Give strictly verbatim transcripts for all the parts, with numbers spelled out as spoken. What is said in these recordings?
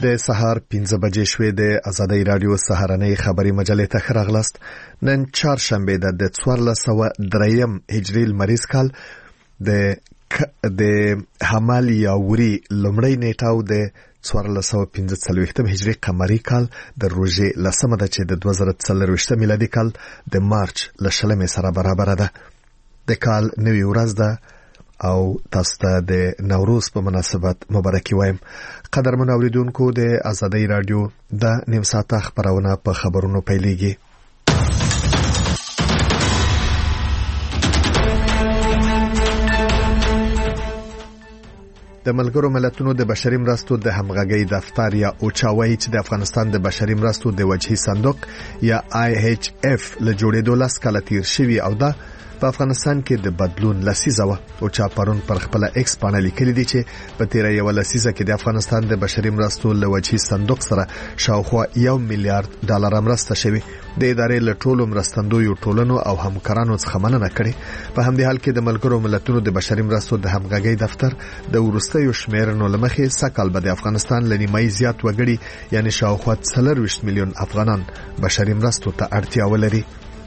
د سهار پنځه بجې شوې د آزادۍ رادیو سهارنۍ خبري مجلې ته ښه راغلاست. نن چهارشنبه ده د څوارلس سوه دریم هجري لمریز کال د د حمل یا وري لومړی نیټه او د څوارلس سوه پنځه څلوېښتم هجري قمري کال د روژې لسمه ده چې د دوه زره څلرویشتم میلادي کال د مارچ له شلمې سره برابره ده. د کال نوې ورځ ده او تاسو ته د نوروز په مناسبت مبارکي وایم. قدرمن اوریدونکو د آزادۍ رادیو د نیم ساعته خبرونه په خبرونو پیلېږي. د ملګرو ملتونو د بشري مرستو د همغږۍ دفتر یا اوچاوي چې د افغانستان د بشري مرستو د وجهي صندوق یا آی ایچ اف له جوړېدو لاس کال تیر شوی او دا په افغانستان کې د بدلون لسیزه و. او چا پرون پر خپل ایکس باندې لیکلي دي چې په تیر یو لسیزه کې د افغانستان د بشري مرستو له وجهي صندوق سره شاوخوا یو میلیارډ ډالر مرسته شوی. د ادارې له ټولو مرستندویو ټولنو او همکارانو څخه مننه کړې. په همدې حال کې د ملګرو ملتونو د بشري مرستو د همغږۍ دفتر د ورستیو شمیرنو لمخې سکهال به د افغانستان لنیمای زیات وګړي یعنی شاوخوا څلورویشت میلیون افغانان بشري مرستو ته اړتیا ولري.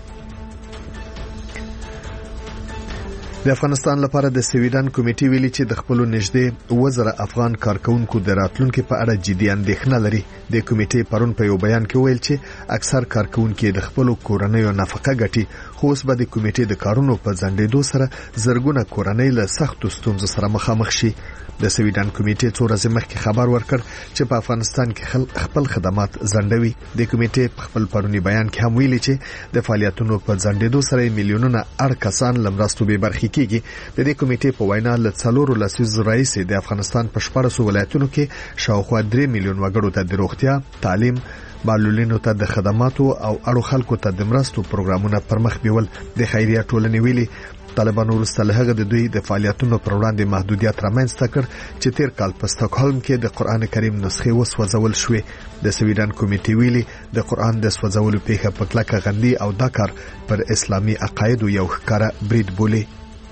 د افغانستان لپاره د سویډن کمیټې ویلي چې د خپل نږدې وزره افغان کارکونکو د راتلونکو په اړه جدي اندېښنه لري. د کمیټې پرون په یو بیان کې ویل چې اکثر کارکونکو د خپل کورنۍ نفقه ګټي، خو اوس به د کمیټې د کارونو په ځنډېدو سره زرګونه کورنۍ له سختو ستونزو سره مخامخ شي. د سویډن کمیټې څو ورځې مخکې خبر ورکړ چې په افغانستان کې خپل خدمات ځنډوي. د کمیټې په خپل پرونی بیان کې هم ویلي چې د فعالیتونو په ځنډېدو سره میلیونونه اړ کسان لمرستو به برخې کیږي. د دې کمیټې په وینا له څلورو لسیزو راهیسې د افغانستان په شپږ ولایتونو کې شاوخوا درې میلیون وګړو ته د روغتیا، تعلیم، معلولینو ته د خدماتو او اړو خلکو ته د مرستو پروګرامونه پرمخ بیول. د خیریه ټولنې ویلي طالبانو وروسته له هغه د دوی د فعالیتونو پر وړاندې محدودیت رامنځته کړ چې تیر کال په استکهولم کې د قران کریم نسخې وسوځول شوې. د سویډن کمیټې ویلي د قران د سوځولو پیښه په کلکه غندي او دا کار پر اسلامي عقایدو یو ښکاره برید بولي.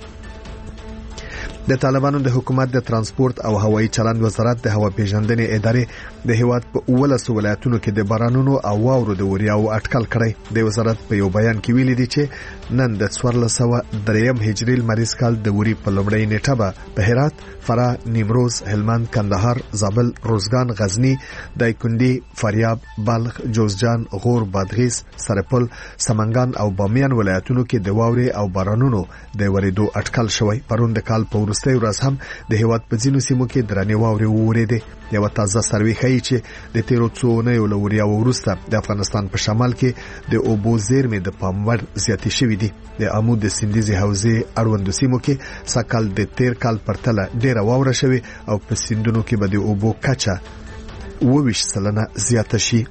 د طالبانو د حکومت د ترانسپورت او هوایي چلند وزارت د هوا پیژندنې ادارې د هیواد په اوولس ولایتونو کې د بارانونو او واورو د وریاو اټکل کړی. د وزارت په یو بیان کې ویلي دي چې نن د څوارلس سوه دریم هجري لمریز کال د وری په لومړۍ نیټه به په هرات، فراه، نیمروز، هلمند، کندهار، زابل، روزګان، غزنی، دایکنډي، فاریاب، بلخ، جوزجان، غور، بادغیس، سرپل، سمنګان او بامیان ولایتونو کې د واورې او بارانونو د وریدو اټکل شوی. پرون د کال په وروستۍ ورځ هم د هیواد په ځینو سیمو کې درنې واورې وورېدې. یو تازه سروې ښیي چې د تیرو څو اونیو له وریاو وروسته د افغانستان په شمال کې د اوبو زیرمې د پام وړ زیاتې شوې دي. د آمو د سیندیزې حوزې اړوندو سیمو کې سږکال د تیر کال پرتله ډېره واوره شوې او په سیندونو کې به د اوبو کچه اووه ویشت سلنه زیاته شي.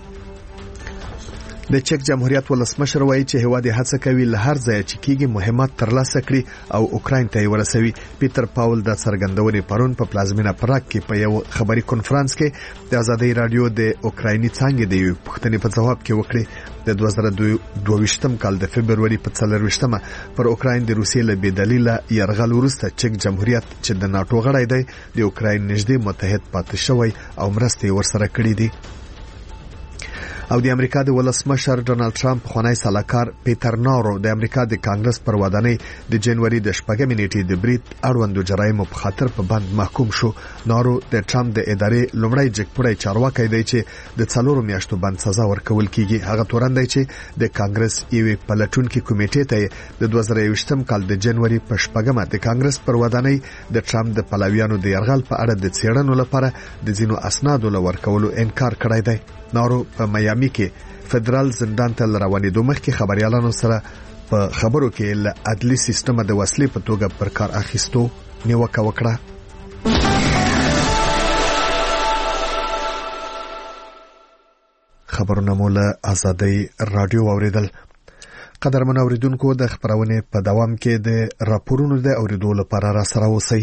د چک جمهوریت ولسمشر وایي چې هیواد هڅه کوي له هر ځای چې کیږي مهمات ترلاسه کړي او اوکراین ته ورسوي. پیټر پاول د څرګندونې پرون په پلازمینه پراګ کې په یو خبري کانفرنس کې د آزادۍ رادیو د اوکرایني څانګې د یو پوښتنې په ځواب کې وکړي. د دوه زره دوه ویشتم کال د فبرवरी په څلرویشتمه پر اوکراین د روسیې له بې دلیله یرغل وروسته چک جمهوریت چې د ناتو غړی دی د اوکراین نږدې متحد پاتې شوی او مرستې ورسره کړې دي. او د امریکا د ولسمشر ډونالد ټرمپ خونای سلاکار پیټر نارو د امریکا د کانګرس پر ودانۍ د جنوري د شپږمې نیټې د بریټ اړوندو جرایمو په خاطر په بند محکوم شو. نارو د ټرمپ د ادارې لومړی جګپوړی چارواکي دی چې د څلورو میاشتو بند سزا ورکول کیږي. هغه تورن دی چې د کانګرس یوې پلټونکو کمیټې ته د دوه زره یوویشتم کال د جنوري په شپږمه د کانګرس پر ودانۍ د ټرمپ د پلویانو د یرغل په اړه د څېړنو لپاره د ځینو اسنادو لورکولو انکار کړی دی. نارو په میامي کې فدرال زندان ته روانېدو مخکې خبريالانو سره په خبرو کې له عدلي سیستم د وسلې په توګه پر کار اخیستو نیوکه وکړه. خبرونه مو له آزادۍ رادیو اوریدل. قدرمن اوریدونکو د خبرونه په دوام کې د راپورونو د اوریدو لپاره را سره اوسئ.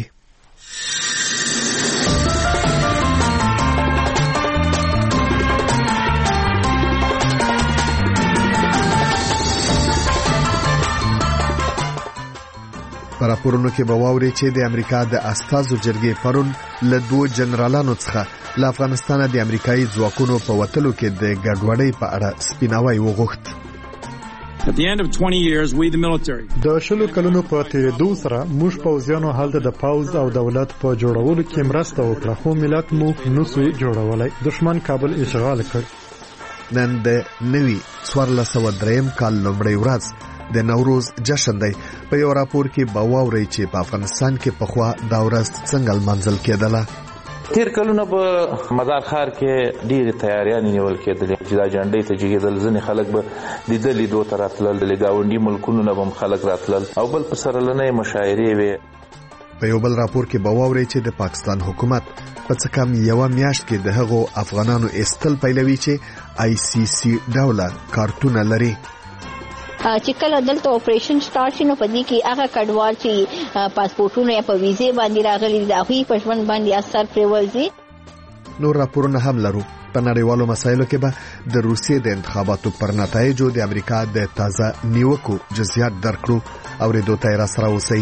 پر راپورونو کې به واوري چې د امریکا د استازو جرګې پرون له دوه جنرالانو څخه له افغانستان د امریکایي ځواکونو په وتلو کې د ګډوډۍ په اړه سپیناوی وغوښت. At the end of twenty years, we the military د شلو کلونو په تیریدو سره موږ پوځیانو هلته د پوځ او دولت په جوړولو کې مرسته وکړه، خو ملت مو نسو جوړولای. دشمن کابل اشغال کړ. نن د نوي څوارلس سوه دریم کال لومړۍ ورځ د نوروز جشن دی. په یو راپور کې به واورئ چې په افغانستان کې پخوا دا ورځ څنګه لمانځل کېدله. تیر کلونه په مدار ښار کې ډېرې تیاریانې نیول کېدلې چې دا جنډۍ ته جګېدل. ځینې خلک به لیده لیدو ته راتلل، د ګاونډي ملکونو نه به هم خلک راتلل او بل په سرلنۍ مشاعرې وې. په یو بل راپور کې به واورئ چې د پاکستان حکومت په څه کم یوه میاشت کې د هغو افغانانو ایستل پیلوي چې آی سی سی ډوله کارتونه لري. چې کله دلته اپریشن سٹارټ شي نو په دې کې هغه کډوال چې پاسپورتونه یا په ویزې باندې راغلي دي هغوی په ژوند باندې اثر پرې ورځي. نور راپورونه هم لرو. په نړیوالو مسایلو کې به د روسیې د انتخاباتو پر نتایجو د امریکا د تازه نیوکو جزئیات درکړو. اورېدو ته یې راسره اوسئ.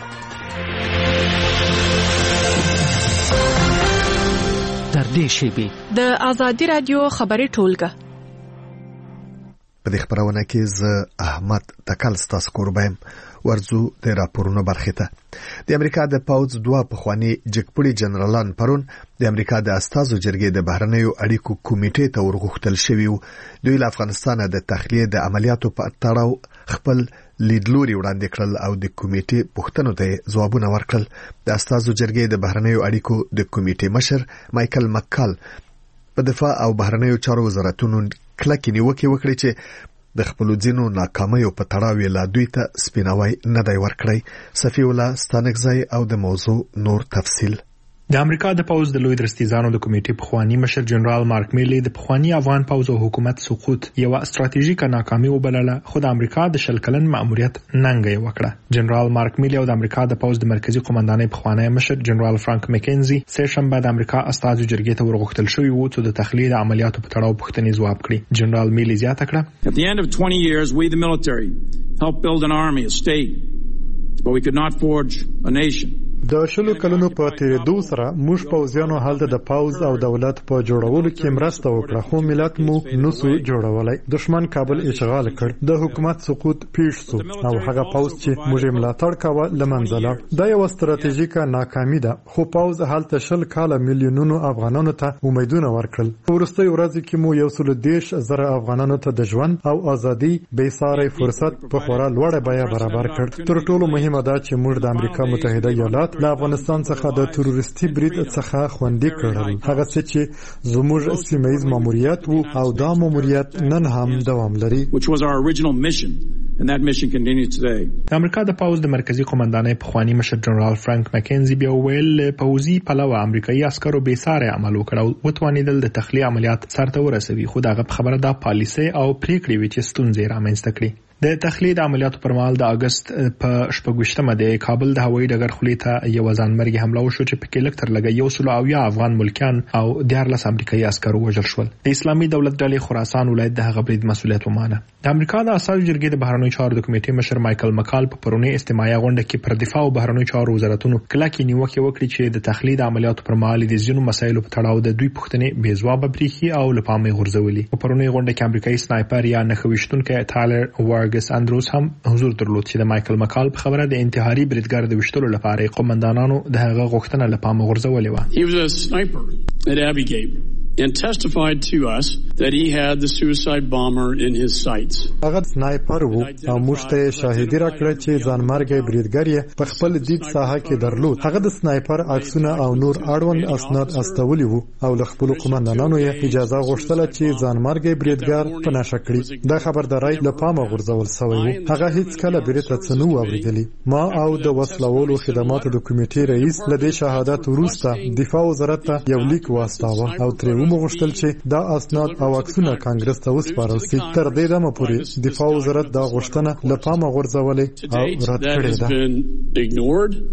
تر دې شیبې د آزادي رادیو خبري ټولګه. په دې خبرونه کې زه احمد تکل ستاسو کوربایم. ورځو د راپورونو برخه ته. د امریکا د پوځ دوه پخوانی جګپړي جنرالان پرون د امریکا د استازو جرګې د بهرنیو اړیکو کمیټې ته ورغښتل شوي وو. دوی له افغانستان د تخلیه د عملیاتو په تړاو خپل لیدلوري وړاندې کړل او د کمیټې پوښتنو ته ځوابونه ورکړل. د استازو جرګې د بهرنیو اړیکو د کمیټې مشر مایکل مکال په دفاع او بهرنیو چارو وزارتونو کلکې نیوکې وکړې چې د خپلو ځینو ناکامیو په تړاو یې لا دوی ته سپیناوی نه دی ورکړی. صفي الله ستانکزی او د موضوع نور تفصیل. د امریکا د پوز د لوی درستیزانو د کمیټې پخوانی مشر جنرال مارک میلی د پخوانی افغان پوز او حکومت سقوط یو استراتیژیکه ناکامي وبلله، خو د امریکا د شل کلن مأموریت ننګه وکړه. جنرال مارک میلی او د امریکا د پوز د مرکزی قومندانۍ پخوانی مشر جنرال فرانک مکینزي سه شنبه د امریکا استازو جرګې ته ورغښتل شوی وو چې د تخلیه د عملیاتو په تړاو پوښتنې ځواب کړي. جنرال میلی زیاته کړه: At the end of twenty years, we the military helped build an army, a state, but we could not forge a nation. د شلو کلونو په تیریدو سره موږ پوځیانو هلته د پوز او دولت په جوړولو کې مرسته وکړه، خو ملت مو نسو جوړولای. دشمن کابل اشغال کړ. د حکومت سقوط پیښ شو او هغه پوز چې موږ یې ملاتړ کاوه لمنځله. دا یو استراتیژیکه ناکامي ده، خو پوز هلته شل کاله میلیونونو افغانانو ته امیدونه ورکړل. په وروستۍ ورځو کې مو یو سل دیش زره افغانانو ته د ژوند او ازادي بې ساري فرصت په خورا لوړه بیه برابر کړ. تر ټولو مهمه ده چې موږ د امریکا متحده ایالات له افغانستان څخه د تروریستي برید څخه خوندي کړل، هغه څه چې زموږ سیمه‌ییز ماموریت وو او دا ماموریت نن هم دوام لري. which was our original mission and that mission continues today. د امریکا د پوز د مرکزی قومندانۍ پخوانی مشر جنرال فرانک مکینزي بیا ویل پوزي پلوه امریکایي عسکرو بې ساري عمل وکړ او وتوانیدل د تخلیه عملیات سرته ورسوي، خو دغه خبره د پالیسي او پریکړې وی چې ستونزې رامنځته کړې. د تخلیه د عملیاتو پر مهال د اگست په شپږویشتمه د کابل د هوایي ډګر خولې ته یو ځانمرګي حمله وشو چې پکې لږ تر لږه یو سل او یا افغان ملکیان او دیارلس امریکایي عسکر وژل شول. د اسلامي دولت ډلې خراسان ولایت د هغه برید مسؤلیت ومانه. د امریکا د اساسي جرګې د بهرنیو چارو د کمیټې مشر مایکل مکال په پرونی استماعي غونډه کې پر دفاع او بهرنیو چارو وزارتونو کلکې نیوکه وکړه چې د تخلیه د عملیاتو پر مهال د ځینو مسایلو په تړاو د دوی پوښتنې بې ځوابه بریښي او له پامه غورځولي. په پرونی غونډه کې امریکایي سنایپر یا نښویشتونکی ټایلر وارګس اندروس هم حضور درلود چې د مایکل مکال په خبره د انتحاري بریدګر د وشتلو لپاره قومندانانو د هغه غوښتنه له پامه غورځولې و. He was a sniper at Abbey Gate and testified to us that he had the suicide bomber in his sights. هغه سنایپر وو او موږ ته شاهدی راکړه چې ځانمرګي بریدګر یې په خپل دید ساحه کې درلود. هغه د سنایپر عکسونه او نور اړوند اسناد استولي وو او له خپل قومندانانو یې اجازه غوښتله چې ځانمرګي بریدګر په نشه کړي. دا خبرداري له پامه غورځول شوی و. هغه هیڅ کله بیرته څنو اوریدلی. ما او د وسلوالو خدماتو د کمیټې رئیس له دې شهادت وروسته دفاع وزارت ته یو لیک واستاوه او تر موږ غوښتل چې دا اسناد او عکسونه کانګرس ته وسپارل شي. تر دې دمه پورې دفاع وزارت دا غوښتنه له پامه غورځولې او رد کړې ده.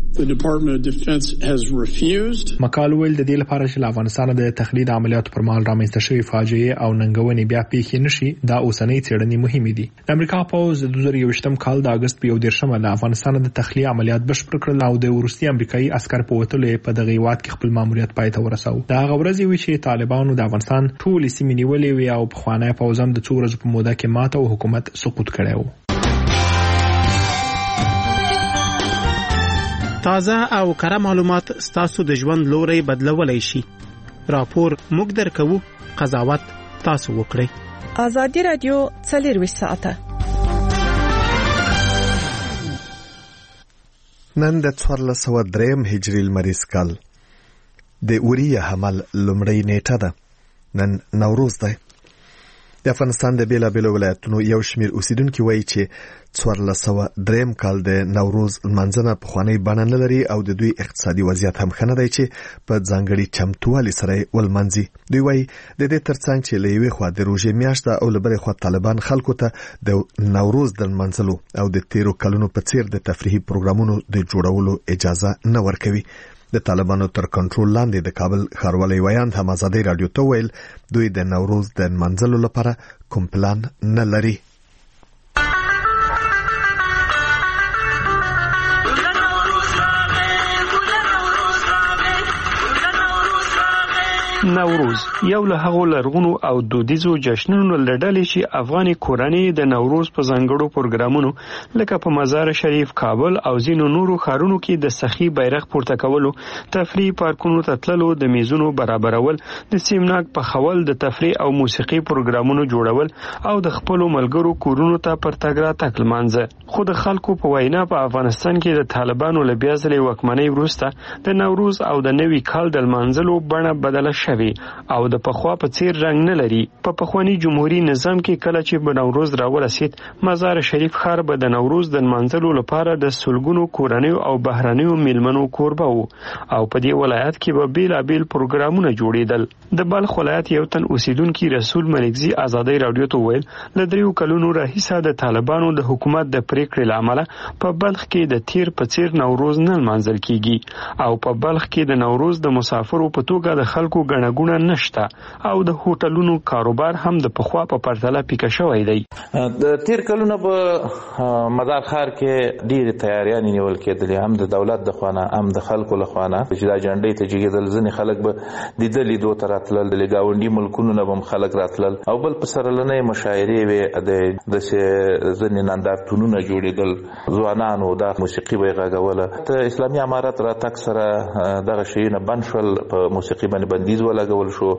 The Department of Defense has refused. مکال ویل د دې لپاره چې افغانستان د تخلید عملیاتو پر مهال رامنځته شوی فاجعه او ننګونې بیا پیښې نشي دا اوسنۍ څېړنې مهمې دي. د امریکا پوز د دوه زره یوویشتم کال د اگست په یو دېرشمه د افغانستان د تخلیه عملیات بشپړ کړل او د وروستي امریکایي عسکر په وتلو په دغه هیواد کې خپل ماموریت پای ته ورساوه. دا هغه ورځې وې چې طالبانو د افغانستان ټولې سیمې نیولې وې او پخوانی پوځ هم د څو ورځو په موده کې ماته او حکومت سقوط کړی و. تازه او کره معلومات ستاسو د ژوند لوري بدلولای شي. راپور موږ درکو، قضاوت تاسو وکړئ. ازادي رادیو څلرویشت ساعته. نن د څوارلس سوه دریم هجري لمریز کال د اوریا حمل لومړۍ نیټه ده. نن نوروز دی. د افغانستان د بیلابیلو ولایتونو یو شمیر اوسیدونکو وایي چې څوارلس سوه دریم کال د نوروز منځنه پخوانی بڼه نه لري او د دوی اقتصادي وضعیت هم ښه نه دی چې په ځانګړي چمتووالي سره ولمنځي. دوی وایي د دې ترڅنګ چې له یوې خوا د روژې میاشت او له بلې خوا طالبان خلکو ته د نوروز د لمانځلو او د تیرو کلونو په څیر د تفریحي پروګرامونو د جوړولو اجازه نه ورکوي. د طالبانو تر کنټرول لاندې د کابل ښاروالۍ ویاند هم ازادي رادیو ته ویل دوی د نوروز د لمانځلو لپاره کوم پلان نه لري. نوروز یو له هغو لرغونو او دودیزو جشنونو لړلې چې افغاني کورنۍ د نوروز په ځانګړو پروګرامونو لکه په مزار شریف، کابل او ځینو نورو ښارونو کې د سخي بیرغ پورته کولو، تفریح پارکونو ته تللو، د میزونو برابرول، د سیمناک پخول، د تفریح او موسیقي پروګرامونو جوړول او د خپلو ملګرو کورونو ته پر تګ راتګ لمانځه. خو د خلکو په وینا په افغانستان کې د طالبانو له بیا ځلې واکمنۍ وروسته د نوروز او د نوي کال د لمانځلو بڼه بدله شوې او د پخوا په څیر رنګ نه لري. په پخوانی جمهوریت نظام کې کله چې په نوروز راورسید، مزار شریف ښار به د نوروز د لمانځلو لپاره د سلګونو کورنیو او بهرنیو میلمنو کوربه و او په دې ولایت کې به بیلابیل پروګرامونه جوړېدل. د بلخ ولایت یو تن اوسیدونکي رسول ملکزي ازادي رادیو ته ویل له دریو کلونو راهیسه د طالبانو د حکومت د پریکړې له امله په بلخ کې د تیر په څیر نوروز نه لمانځل کیږي او په بلخ کې د نوروز د مسافرو په توګه د خلکو ګڼه ګونه نشته او د هوټلونو کاروبار هم د پخوا په پرتله پیکه شوی دی. د تیر کلونو په مزار ښار کې ډېرې تیاریانې نیول کېدلې، هم د دولت د خوا نه هم د خلکو له خوا نه چې دا جنډۍ ته جګېدل. ځینې خلک به د ده لیدو ته راتلل، د ګاونډي ملکونو نه به هم خلک راتلل او بل په سرلنۍ مشاعرې وې، د داسې ځینې نندارتونونه جوړېدل، ځوانانو دا موسیقي به یې غږوله. د اسلامي امارت راتګ سره دغه شیونه بند شول، په موسیقي باندې بندیز ولګول شو،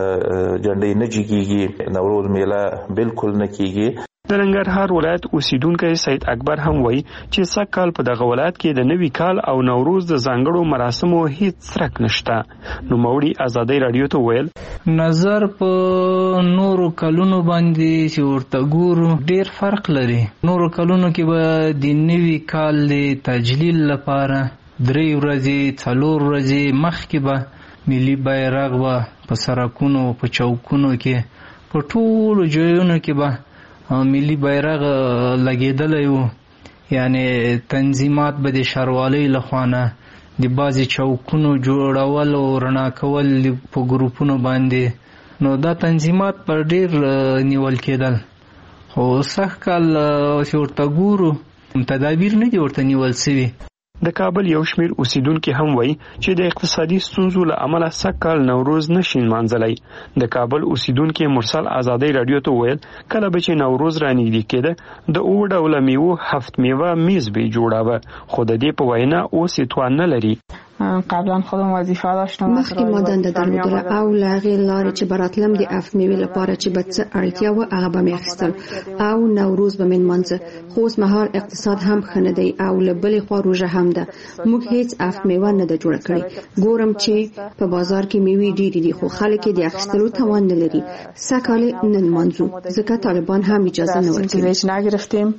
جنډۍ نه جګېږي، نوروز میله بالکل نه کېږي. د ننګرهار ولایت اوسیدونکی سید اکبر هم وایي چې سږ کال په دغه ولایت کې د نوي کال او نوروز د ځانګړو مراسمو هیڅ څرک نشته. نوموړي ازادي رادیو ته ویل نظر په نورو کلونو باندې چې ورته ګورو ډیر فرق لري. نورو کلونو کې به د نوي کال د تجلیل لپاره درې ورځې څلور ورځې مخکې به ملي بیرغ به په سړکونو په چوکونو کې په ټولو ځایونو کې به ملي بیرغ لګېدلی و. یعنی تنظیمات به د ښاروالۍ لخوا نه د بعضې چوکونو جوړول او رڼا کول په ګروپونو باندې، نو دا تنظیمات پر ډېر نیول کېدل. خو سږ کال چې ورته ګورو تدابیر نه دي ورته نیول سوي. د کابل یو شمیر اوسیدونکي هم وایي چې د اقتصادي ستونزو له امله سږ کال نوروز نشي لمانځلی. د کابل اوسیدونکي مرسل ازادي رادیو ته ویل کله به چې نوروز رانږدې کېده د اووه ډوله میوو هفت میوه میز به یې جوړاوه، خو د دې په وینا اوس یې توان نه لري. قبلا خودم وظیفه داشتم، مخکې ما دنده درلودله او له هغې لارې چې به راتلم د هفت میوې لپاره چې به څه اړتیا وه هغه به مې اخیستل او نوروز به مې لمانځه. خو اوس مهال اقتصاد هم ښه نه دی او له بلې خوا روژه هم ده. موږ هیڅ هفت میوه نه ده جوړه کړې. ګورم چې په بازار کې میوې ډېرې دي خو خلک یې د اخیستلو توان نه لري. سږ کال یې نه لمانځو ځکه طالبان هم اجازه نه ورکوي.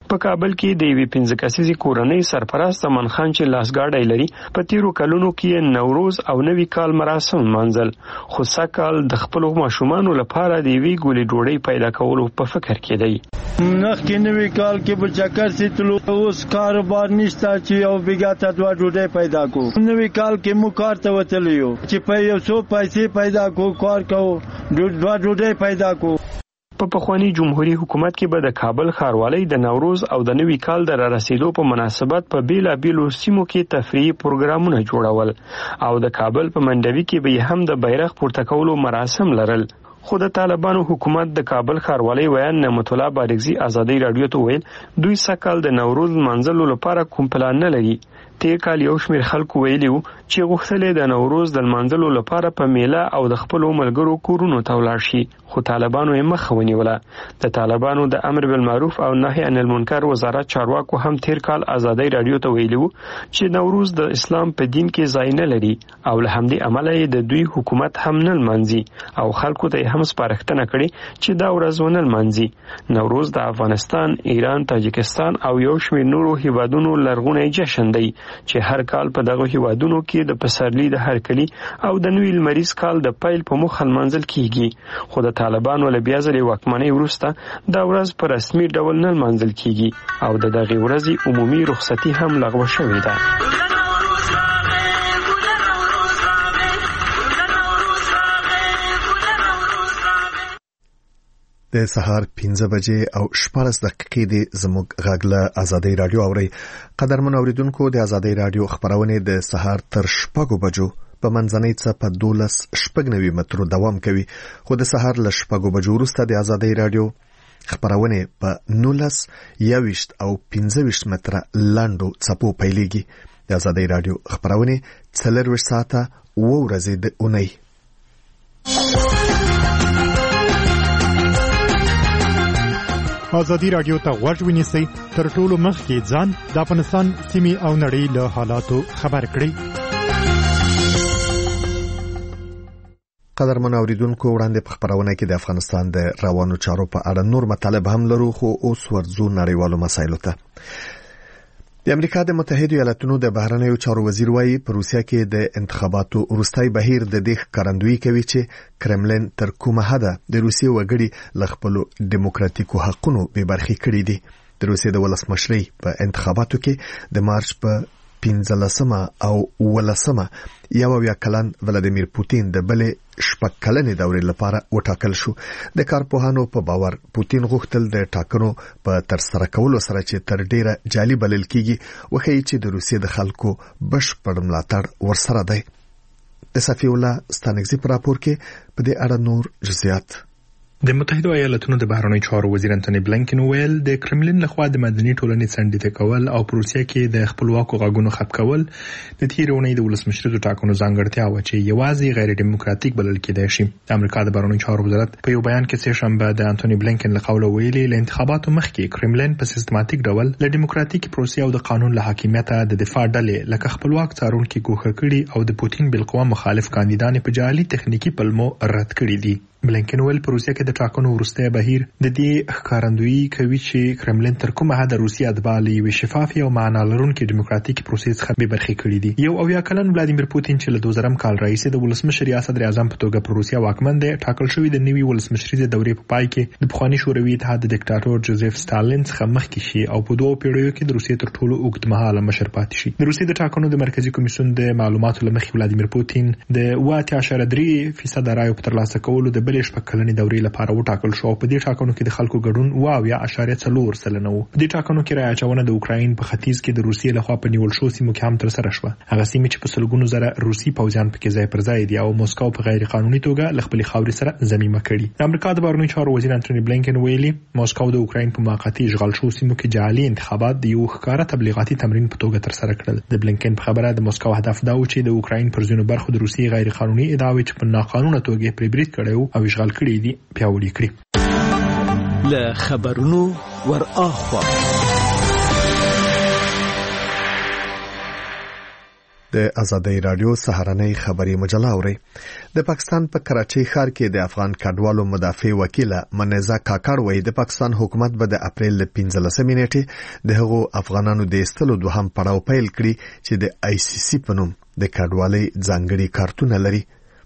په کابل کې د یوې پنځه کسیزې کورنۍ سرپرست امن خان چې لاسګاډی لري په تیرو کلونو کې نوروز او نوي کال مراسم منځل، خو سږکال د خپلو ماشومانو لپاره د یوې ګولې ډوډۍ پیدا کولو په فکر کې دی. نخکې نوي کال کې به چکر سي تلو، اوس کاروبار نشته چې یو بیګا ته دوه ډوډۍ پیدا کو. نوي کال کې مو کار ته وتلی یو چې په یو څو پیسې پیدا کو، کار کو، دوه ډوډۍ پیدا کو. په پخوانی جمهوریت حکومت کې به د کابل ښاروالۍ د نوروز او د نوي کال د رارسېدو په مناسبت په بیلابیلو سیمو کې تفریحي پروګرامونه جوړول او د کابل په منډوي کې به هم د بیرغ پورته کولو مراسم لرل. خو د طالبانو حکومت د کابل ښاروالۍ ویان نعمت الله بارکزي ازادي رادیو ته ویل دوی سږکال د نوروز منځلو لپاره کوم پلان نه لري. تیر کال یو شمېر خلکو ویلي وو چې غوښتل د نوروز د لمانځلو لپاره په میله او د خپلو ملګرو کورونو ته ولاړ شي، خو طالبانو یې مخه ونیوله. د طالبانو د امر بالمعروف او نهي عن المنکر وزارت چارواکو هم تیر کال ازادي رادیو ته ویلي وو چې نوروز د اسلام په دین کې ځای نه لري او له همدې امله یې د دوی حکومت هم نه لمانځي او خلکو ته هم سپارښتنه کړې چې دا ورځ ونه لمانځي. نوروز د افغانستان، ایران، تاجکستان او یو شمېر نورو هیوادونو لرغونی جشن دی چې هر کال په دغه هیوادونو کې د پسرلي د هرکلي او د نوي لمریز کال د پیل په موخه لمانځل کیږي. خو د طالبانو له بیا ځلې واکمنۍ وروسته دا ورځ په رسمي ډول نه لمانځل کیږي او د دغې ورځې عمومي رخصتي هم لغوه شوې ده. د سهار پنځه بجې او شپږ دقیقې د زموږ غږ له ازادي رادیو اوري. قدرمن اوریدونکو، د ازادي رادیو خبرونه د سهار تر شپږ بجو په منځنۍ څپه دولس شپږ نوي مترو دوام کوي، خو د سهار له شپږ بجو وروسته د ازادي رادیو خبرونه په نولس یويشت او پنځه ویشت متره لاندو څپو پیلېږي. د ازادي رادیو خبرونه څلور ساعته و ورځې د اونۍ. ازادي رادیو ته غوږ ونیسئ، تر ټولو مخکې ځان د افغانستان سیمې او نړۍ له حالاتو خبر کړئ. قدرمن اوریدونکو، وړاندې په خبرونه کې د افغانستان د روانو چارو په اړه نور مطالب هم لرو، خو اوس ورځو نړیوالو مسایلو ته. د امریکا د متحده ایالاتونو د بهرنیو چارو وزیر وایي په روسیه کې د انتخاباتو وروستۍ بهیر د دې ښکارندویي کوي چې کرملین تر کومه حده د روسیې وګړي له خپلو دیموکراتیکو حقونو بې برخې کړي دي. د روسیې د ولسمشرۍ په انتخاباتو کې د مارچ په پنځلسمه او ولسمه یو اویا کلن ولادیمیر پوتین د بلې شپږ کلنې دورې لپاره وټاکل شو. د کارپوهانو په باور پوتین غوښتل د ټاکنو په ترسره کولو سره چې تر ډیره جالي بلل کیږي وښیي چې د روسیې د خلکو بشپړ ملاتړ ورسره دی. د صفی الله ستانکزي په راپور کې په دې اړه نور جزئیات. د متحده ایالاتونو د بهرنیو چارو وزیر انټونی بلینکن ویل د کرملین لخوا د مدني ټولنې څنډې کول او په روسیه کې د خپلواکو غږونو خپ کول د تیرونې د ولسمشرۍ ټاکنو ځانګړتیا و چې یوازې غیر دیموکراتیک بلل کېدای شي. د امریکا د بهرنیو چارو وزارت په یو بیان کې سه شنبه د انټونی بلینکن له قوله ویلي له انتخاباتو مخکې کرملین په سیستماتیک ډول له دیموکراتیک پروسې او د قانون له حاکمیت د دفاع ډلې لکه خپلواک څارونکي ګوښه کړي او د پوتین بالقوه مخالف کاندیدان په جعلي تخنیکی پلمو رد کړي دي. بلینکن ویل په روسیه کې د ټاکنو وروسته بهیر د دې ښکارندویي کوي چې کرملین تر کومه حد روسیه د بالي وی شفاف او معنا لرونکي دیموکراتیک پروسې څخه به برخې کړي دي. یو اویا کلن ولادیمیر پوتین چې له دوه زره کال راهیسې د ولسمشر ریاست اعظم په توګه پر روسیه واکمن دی، ټاکل شوی د نوي ولسمشرۍ د دورې په پای کې د پخوانی شوروي اتحاد د ډیکټاتور جوزف ستالین څخه مخکې شي او په دوه پیړیو کې د روسیې تر ټولو اوږدمهاله مشر پاتې شي. د روسیې د ټاکنو د مرکزی کمیسیون د معلوماتو لمخې ولادیمیر پوتین د اوه اعشاریه درې فیصد رایو په ترلاسه کولو د بلې شپږ کلنې دورې لپاره وټاکل شو. په دې ټاکنو کې د خلکو ګډون اوه اعشاریه څلور سلنه و. د دې ټاکنو کې رایه اچونه د اوکراین په ختیځ کې د روسیې لخوا په نیول شو سیمو کې هم تر سره شوه. هغه سیمې چې په سلګونو زره روسي پوځیان پکې ځای پر ځای دي او موسکو په غیر قانوني توګه له خپل خاورې سره ضمیمه کړي. د امریکا د بهرنیو چارو وزیر انټونی بلینکن ویلي موسکو د اوکراین په موقتی اشغال شو سیمو کې جعلي انتخابات د یو ښکارا تبلیغاتي تمرین په توګه تر سره کړل. د بلینکن په خبره د موسکو هدف دا و چې د اوکراین پر ځینو برخو د روسي غیر قانوني ادعاوې چې په ناقانونه توګه پرې برید کړي او اشغال کړي دي پیاوړي کړي. له خبرونو ور اخوا د آزادۍ رادیو سهارنۍ خبري مجله اوري. د پاکستان په کراچۍ ښار کې د افغان کډوالو مدافع وکیله منیزه کاکړ وایي د پاکستان حکومت به د اپریل پنځلسمې نیټې د هغو افغانانو د ایستلو دوهم پړاو پیل کړي چې د آی سی سی په نوم د کډوالۍ ځانګړي کارتونه لري.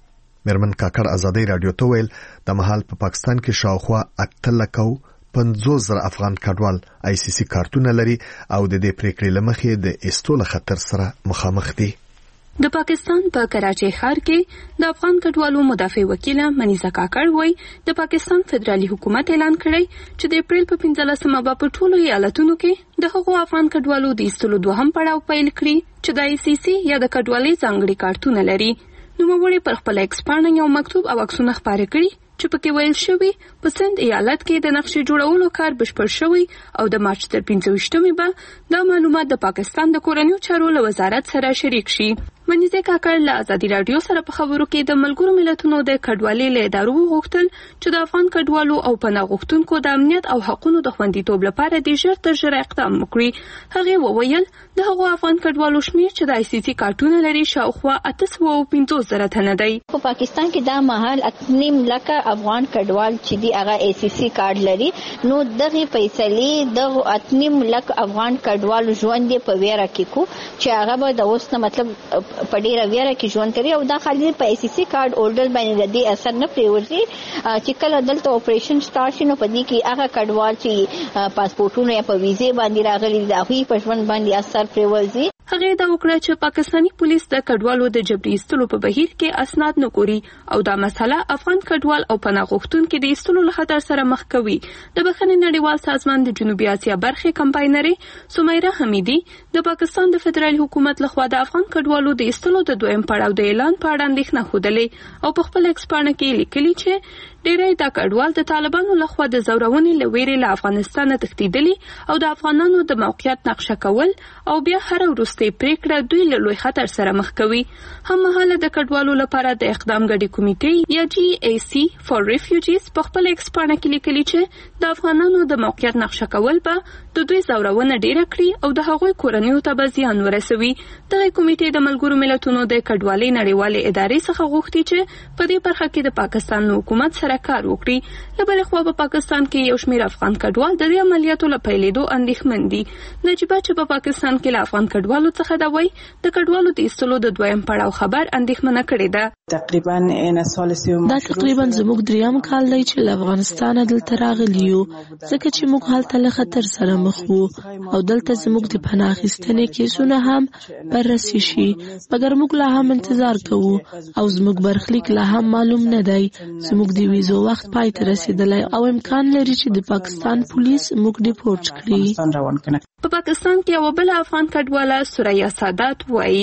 مرمن کاکړ آزادۍ رادیو ته ویل د مهال په پاکستان کې شاوخوا اته لکو پنځوس زره افغان کډوال آی سی سی کارتونه لري او د دې پریکړې لمخې د ایستلو خطر سره مخامخ دي. د پاکستان په پا کراچۍ ښار کې د افغان کډوالو مدافع وکیله منیزه کاکړ وایي د پاکستان فدرالي حکومت اعلان کړی چې د اپریل په پنځلسمه به په ټولو ایالتونو کې د هغو افغان کډوالو د ایستلو دوهم پړاو پیل کړي چې د آی سی سی یا د کډوالۍ ځانګړي کارتونه لري. نوموړي پر خپل ایکس پاڼه یو مکتوب او عکسونه خپاره کړي چې پکې ویل شوی په سند ایالت کې د نقشې جوړولو کار بشپړ شوی او د مارچ تر پنځه ویشتمې به دا معلومات د پاکستان د کورنیو چارو له وزارت سره شریک شي. منیزه کاکړ له آزادي رادیو سره په خبرو کې د ملګرو ملتونو د کډوالۍ له ادارو وغوښتل چې د افغان کډوالو او پناه غوښتونکو د امنیت او حقوقو د خوندیتوب لپاره د ژر تر ژره اقدام وکړي. هغه وویل د هغو افغان کډوالو شمیر چې د آی سی سی کارتونه لري شاوخوا اته سوه او پنځوس زره تنه دی. په پاکستان کې دا مهال اتنیم لکه افغان کډوال چې دی هغه آی سی سی کارت لري نو دغه فیصلې د اتنیم لکه افغان کډوالو ژوند په ویره کې کو چې هغه به د اوس نه مطلب په ډیره ویره کې ژوند کوي او دا خالي په آی سی سی کارت اولډر باندې د دې اثر نه پریوځي چې کله دلته اپریشن سٹارټ شي نو په دې کې هغه کډوال چې پاسپورتونه یا په ویزه باندې راغلي دا هی په ژوند باندې اثر پریوځي. هغه دا وکړه چې پاکستانی پولیس د کډوالو د جبري ایستلو په بهیر کې اسناد نه ګوري او دا مسله افغان کډوال او پناه غوښتونکو د ایستلو له خطر سره مخ کوي. د بخښنې نړیوال سازمان د جنوبي اسیا برخې کمپاینرې سمیرا حمیدي د پاکستان د فدرالي حکومت لخوا د افغان کډوالو د ایستلو د دویم پړاو د اعلان په اړه اندېښنه خوده او په خپل ایکس پاڼه کې لیکلي چې ډیری دا کډوال د طالبانو لخوا د زورونې لویرې له افغانستان تښتیدلي او د افغانانو د موقعیت نقشه کول او بیا هر وروستۍ پریکړه دوی له لوی خطر سره مخ کوي. هممهاله د کډوالو لپاره د اقدام غړي کمیټې یا جی ای سی فور ریفیوجیز په خپل ایکس پاڼه کې لیکلي چې د افغانانو د موقعیت نقشه کول به د دوی زورونه ډیره کړي او د هغوی کورنیو ته به زیان ورسوي. دغه کمیټې د ملګرو ملتونو د کډوالۍ نړیوالې ادارې څخه غوښتي چې په دې برخه کې د پاکستان حکومت سره کار وکړي. له بلې خوا په پاکستان کې یو شمېر افغان کډوال د دې عملیاتو له پیلېدو اندېښمن دي. نجیبه چې په پاکستان کې له افغان کډوالو څخه دا وایي د کډوالو د ایستلو د دویم پړاو خبر اندېښمنه کړې ده. دا تقریبا زموږ دریم کال دی چې له افغانستانه دلته راغلي یو ځکه چې موږ هلته له خطر سره مخ وو او دلته زموږ د پناه اخیستنې کیسونه هم بررسي شي مګر موږ لا هم انتظار کوو او زموږ برخلیک لا هم معلوم نه دی. زموږ د ویزو وخت پای ته رسیدلی او امکان لري چې د پاکستان پولیس موږ ډیپورټ کړي. په پاکستان کې یو بل افغان کډواله سوریا سادات وایي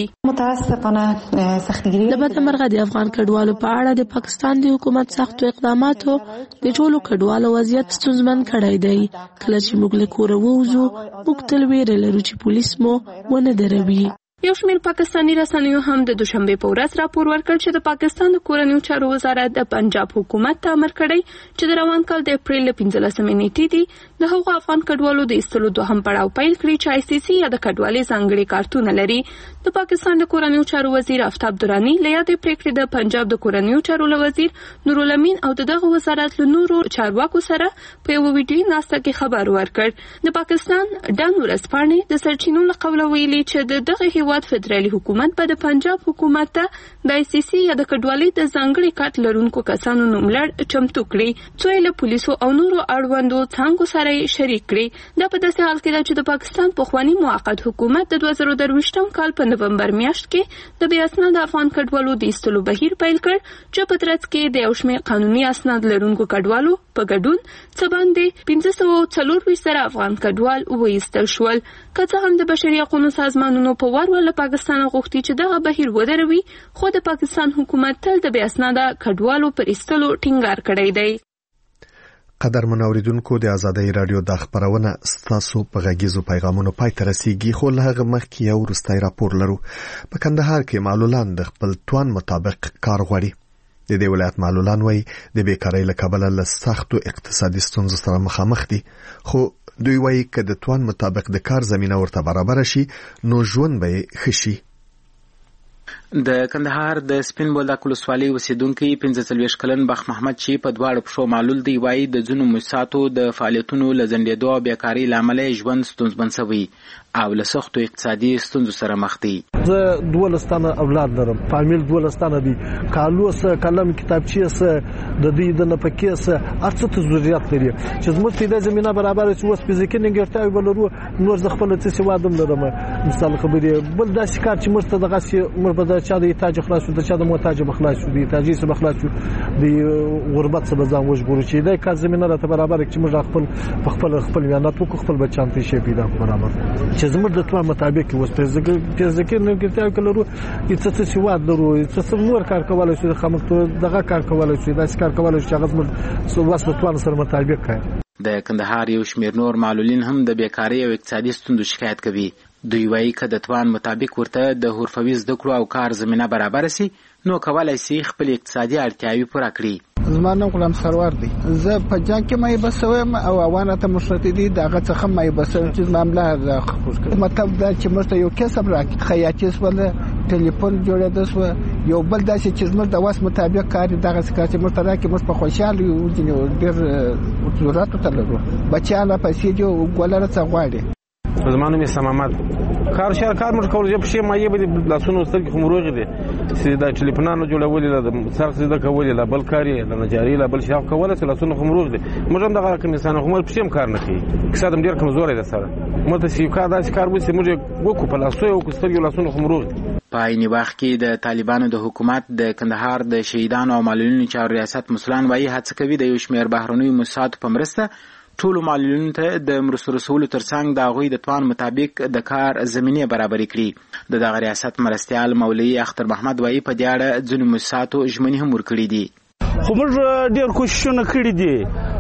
د بدمرغه د افغان کډوالو په اړه د پاکستان د حکومت سختو اقداماتو د ټولو کډوالو وضعیت ستونزمن کړی دی. کله چې موږ له کوره ووځو موږ تل ویره لرو چې پولیس مو ونه دروي. یو شمېر پاکستاني رسنیو هم د دوشنبه په ورځ راپور ورکړ چې د پاکستان د کورنیو چارو وزارت د پنجاب حکومت ته امر کړی چې د روان کال د اپریل پنځلسمې نیټې دی د هغو افغان کډوالو د ایستلو دوهم پړاو پیل کړي چې آی سی سی یا د کډوالۍ ځانګړي کارتونه لري. د پاکستان د کورنیو چارو وزیر آفتاب درانی له یادې پریکړې د پنجاب د کورنیو چارو له وزیر نورالامین او دغه وزارت له نورو چارواکو سره په یو ویډیو ناسته کې خبر ورکړ. د پاکستان ډن ورځپاڼې د سرچینو له قوله ویلي چې د دغه هیواد فدرالي حکومت به د پنجاب حکومت ته د آی سی سی یا د کډوالۍ د ځانګړي کارت لرونکو کسانو نوملړ چمتو کړي څو له پولیسو او نورو اړوندو څانګو سره شریک کړي. دا په داسې حال کې ده چې د پاکستان پخوانی موقت حکومت د دوه زره درویشتم کال په نومبر میاشت کې د بې اسناده افغان کډوالو د ایستلو بهیر پیل کړ چې په ترڅ کې د یو شمېر قانوني اسناد لرونکو کډوالو په ګډون څه باندې پنځه سوه څلور ویشت زره افغان کډوال وایستل شول. که څه هم د بشري حقوقو سازمانونو په وار ور له پاکستان غوښتي چې دغه بهیر ودروي خو د پاکستان حکومت تل د بې اسناده کډوالو پر ایستلو ټینګار کړی دی. قدر منوریدونکو د آزادۍ رادیو د خبرونه ستاسو په غږیزو پیغامونو پای ته رسیږي خو له هغه مخکې یو وروستی راپور لرو. په کندهار کې معلولان د خپل توان مطابق کار غواړي. د دې ولایت معلولان وایي د بیکارۍ له کبله له سختو اقتصادي ستونزو سره مخامخ دي خو دوی وایي که د توان مطابق د کار زمینه ورته برابر شي نو ژوند به ښه شي. د کندهار د سپین بولدک ولسوالۍ اوسیدونکي پنځه څلوېښت کلن بخت محمد چې په دواړو پښو معلول دی وایي د ځینو موسساتو د فعالیتونو له ځنډېدو او بیکارۍ له امله ژوند ستونزمن شوی او له سختو اقتصادي ستونزو سره مخ دی. زه دولس تنه اولاد لرم، فامیل دولس تنه دي، کالو سه قلم کتابچې سه د دې د نفقې سه هر څه ته ضرورت لري چې زموږ پیدا زمينه برابر شي. اوس فزیکي نیمګړتیاوې بلرو نور ز خپل څه سوادم لرم. مثال خبرې بل داسې کار چې مرته دغه سي مر به چا د تاج خلاص شو، د چا د محتاج بخلاص شو، د تاجي سه بخلاص شو، د غربت سه بځان وژغورو چې د کار زمينه راته برابر چې موږ خپل خپل خپل میانات وکړو، خپل بچان ته شي پیدا برابر چې زموږ د توان مطابق اوس فزیکي فزیکي نیمګړتیاوې کلرو چې څه سواد درو څه نور کار کولای شي، خمکته دغه کار کولای شي، داسې کار کولای شي چې هغه زموږ واسطه توان سره مطابق کوي. د کندهار یو شمېر نور معلولین هم د بیکارۍ او اقتصادي ستونزو شکایت کوي. دوی وایي که د توان مطابق ورته د حرفوي زده کړو او کار زمینه برابر شي نو کولای شي خپل اقتصادي اړتیاوې پوره کړي. زما نوم غلام سرور دی. زه په جنګ کې مې بسوم او اوانه ته مشرتي دي دغه څخه مې بسوم چې معاملې راخور مطلب دا چې مرته یو کسب راکړي خیاطي ولا ټلیفون جوړېده سو یو بل داسې چې زموږ د واس مطابق کار دغه څه چې مرته راکړي موږ په خوشاله یو ډېر ضرورت ته لرو. بچاله پیسې جو ګولره څه غواړي. زمانو می سمامت کار شهر کار مر کول چې په شی مایې به لاسونو سترګې خمروغې دي چې دا ټلیفونانو جوړولې د سر زده کولې لا بل کاری لا نجاری لا بل شاف کوله چې لاسونو خمروغ دي. موږ هم دغه کوم انسان هم په شی کار نه کوي کسادم ډیر کمزورې ده سره مته چې کار داسې کار وسی موږ وکړو په لاسو یو سترګې لاسونو خمروغ دي. په عین وخت کې د طالبانو د حکومت د کندهار د شهیدانو او معلولینو چارو ریاست مسلمان وایي هڅه کوي د یو شمېر بهرنیو موسساتو په مرسته ټولو معلولینو ته د مرستو رسولو ترڅنګ د هغوی د توان مطابق د کار زمینې برابرې کړي. د دغه ریاست مرستیال مولوي اختر محمد وایي په دې اړه ځینو موسساتو ژمنې هم ورکړي دي. خو موږ ډېر کوششونه کړي دي،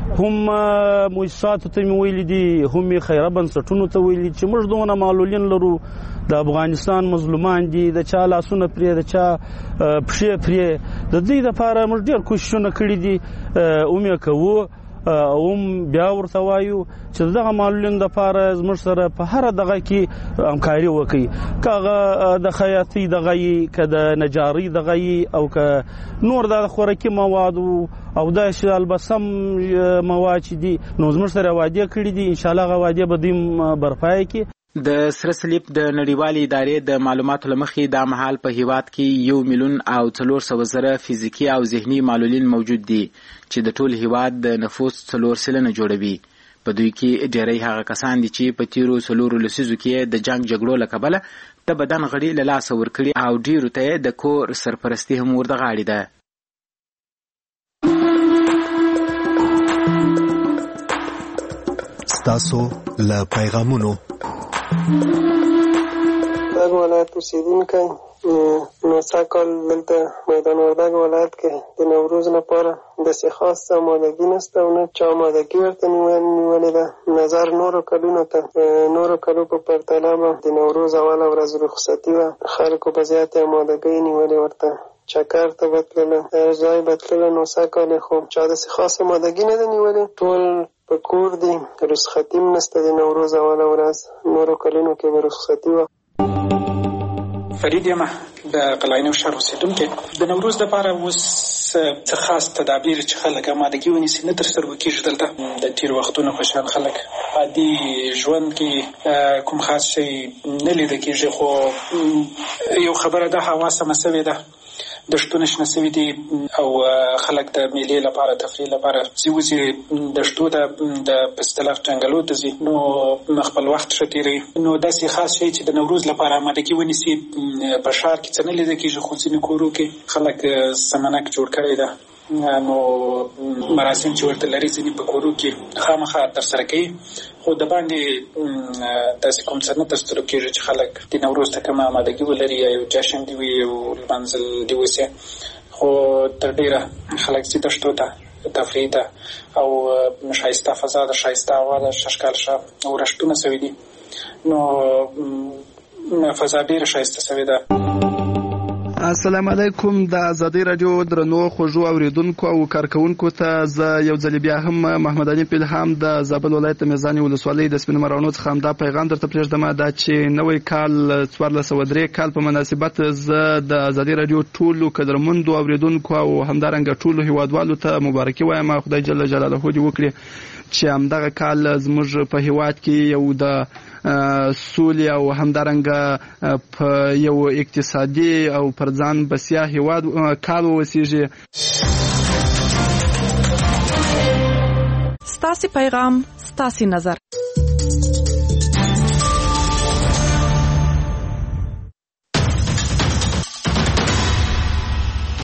هم موسساتو ته مې ویلي دي، هم خیره بنسټونو ته ویلي چې موږ دونه معلولین لرو، د افغانستان مظلومان دي، د چا لاسونه پرې د چا پښې پرې، د دې لپاره موږ ډېر کوششونه کړي دي. اومې کوو اوم بیا ورته وایو چې دغه معلولین لپاره زموږ سره په هر دغه کې همکاري وکړي، که د خیاطۍ دغه یي، که د نجارۍ دغه یي، او که نور د خوراکي مواد او داسې البسم مواد چې دي نو زموږ سره وعده کړي دي. انشاءالله هغه وعده به دوی برپایه کړي. د سره صلیب د نړیوالې ادارې د معلوماتو له مخې دا مهال په هیواد کې یو میلیون او څلور سوه زره فزیکي او ذهني معلولین موجود دي چې د ټول هیواد د نفوس څلور سلنه جوړوي. په دوی کې ډېری هغه کسان دي چې په تیرو څلورو لسیزو کې د جنګ جګړو له کبله د بدن غړي له لاسه ورکړي او ډېرو ته د کور سرپرستي هم ورته ده. ستاسو له پیغامونو وردګ ولایت اوسیدونکی نو کال دلته میدان وردګ ولایت کې د نوروز لپاره داسې خاصه آمادګي نشته او نه چا آمادګي ورته نیولې ده. نظر نورو کلونو ته نورو کلو په پرتله به د نوروز اوله ورځ رخصتي وه، خلکو په زیاتې آمادګۍ نیولې ورته چکر ته به تلله، هر ځای به تلله. نو سږ کال یې خو چا داسې خاصه آمادګي نه ده نیولې، ټول په کور دي، رخصتي هم نشته د نوروز اوله ورځ. نورو کلونو کې به رخصتي وه. فرید یم د قلعه نوشهر اوسیدونکی. د نوروز لپاره اوس څه خاص تدابیر چې خلک آمادګي ونیسي نه ترسره کېږي. دلته د تېرو وختونو خوشحال خلک عادي ژوند کې کوم خاص شی نه لیده کېږي، خو یو خبره ده هوا سمه سوې ده، دشتونه شنه سوي دي او خلک د میلې لپاره تفریح لپاره ځي وځي دشتو ته د په اصطلاح ځنګلو ته ځي، نو خپل وخت ښه تېروي. نو داسې خاص شی چې د نوروز لپاره آمادګي ونیسي په ښار کې څه نه لیده کېږي، خو ځینې کورو کې خلک سمنک جوړ کړی ده، نو مراسم چې ورته لري ځینې په کورو کې خامخا ترسره کوي، خو د باندې داسې کوم څه نه ترسره کېږي چې خلک د نوروز ته کومه آمادګي ولري یا یو جشن دي وي، یو لمانځل دي وسي. خو تر ډېره خلک ځي دشتو ته تفریح ته او ښایسته فضا ده، ښایسته هوا ده، ښه ښکار ښه ورښتونه سوي دي، نو فضا ډېره ښایسته سوې ده. السلام علیکم. د ازادي رادیو درنو خوږو اوریدونکو او کارکونکو ته زه یو ځل بیا هم محمد علي پیلهام د زابل ولایت میزان ولسوالۍ د سپین مرانو څخه هم دا پیغام درته پرېږدم دا چې نوې کال څوارلس سوه درې کال په مناسبت زه د ازادي رادیو ټولو قدرمندو اوریدونکو او همدارنګه ټولو هیوادوالو ته مبارکي وایم. خدای جل جلاله دې وکړي چې همدغه کال زموږ په هیواد کې یو د سولې او همدارنګه په یو اقتصادي او پر ځان بسیا هیواد کال وسیږي. ستاسو پیغام ستاسو نظر